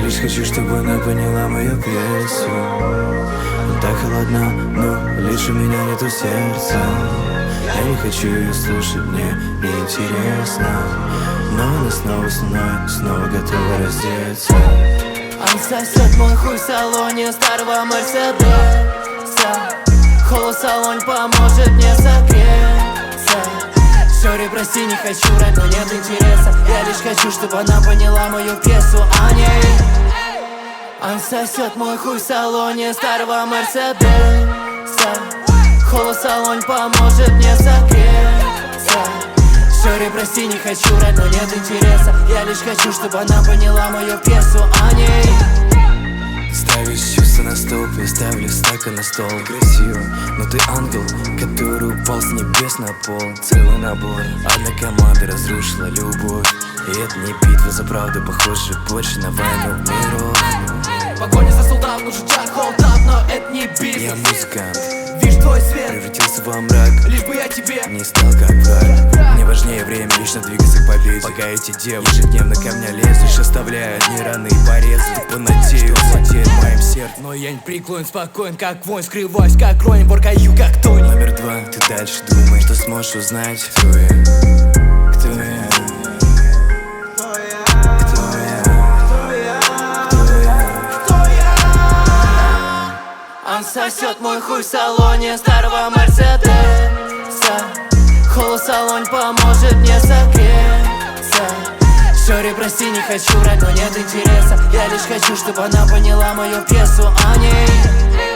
лишь хочу, чтобы она поняла мою песню. Так холодна, но лишь у меня нету сердца. Я не хочу ее слушать, мне неинтересно. Но она снова со мной, снова готова раздеться. Он сосет мой хуй в салоне старого Мерседеса. Холод в салоне поможет мне согреться. Сори, прости, не хочу врать, но нет интереса. Я лишь хочу, чтобы она поняла мою пьесу о ней. Он сосет мой хуй в салоне старого Мерседеса. Холод в салоне поможет мне согреться. Сори, прости, не хочу врать, но нет интереса. Я лишь хочу, чтобы она поняла мою пьесу о ней. Ставишь чувства на стол, я ставлю стакан на стол. Красиво, но ты ангел, который упал с небес на пол. Целый набор, одна команда разрушила любовь. И это не битва за правду, похоже больше на войну миров. Погоня за солдат, нужен чар, холдап, но это не бизнес. Я музыкант, вижу твой свет, превратился во мрак. лишь бы я тебе не стал как враг. Мне важнее время, лично двигаться к победе. Пока эти девы ежедневно ко мне лезут, оставляя одни раны и порезы. Ты понадеюсь, владеет моим сердцем, но я не преклонен, спокоен, как воин. Скрываюсь, как Ронин, боркаю, как Тони. Номер два, ты дальше думаешь, что сможешь узнать, кто я. Кто я? Он сосет мой хуй в салоне старого Мерседеса. Холод в салоне поможет мне согреться. Сори, прости, не хочу врать, но нет интереса. Я лишь хочу, чтобы она поняла мою пьесу о ней.